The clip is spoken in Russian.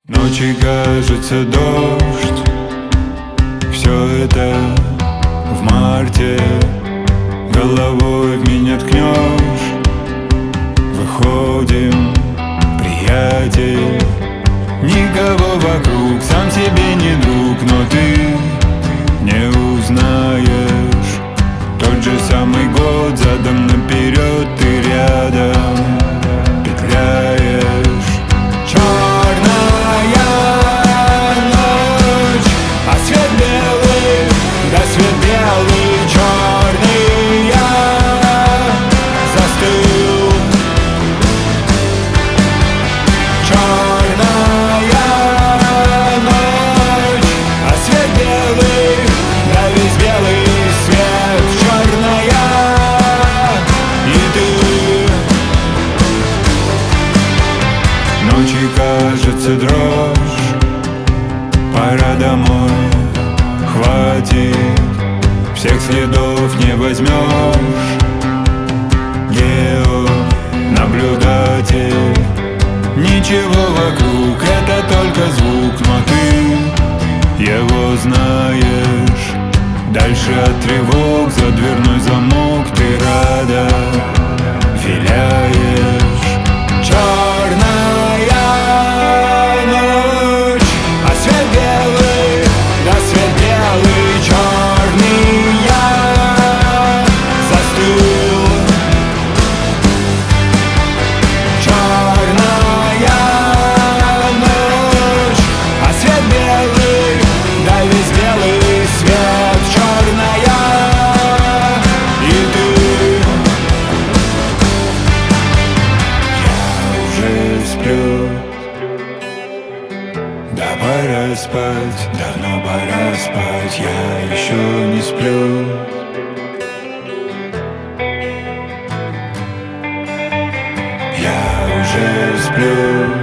Ночи кажется дождь. Все это в марте. Головой в меня ткнешь. Выходим, приятель. Никого вокруг, сам себе не друг. Но ты не узнаешь. Тот же самый год, задом наперед. Ты рядом петляешь. Черная ночь, а свет белый, да свет белый, черный я застыл. Черная ночь, а свет белый, да весь белый свет. Черная и ты. Ночи кажется дрожь. Пора домой, хватит. Всех следов не возьмешь. Гео, наблюдатель. Ничего вокруг, это только звук. Но ты его знаешь. Дальше от тревог за дверной замок. Ты рада, виляешь. Черная ночь, а свет белый, да свет белый, черный я застыл. Черная ночь, а свет белый, да весь белый свет. Черная и ты. Я уже сплю. Да пора спать, давно пора спать. Я еще не сплю. Я уже сплю.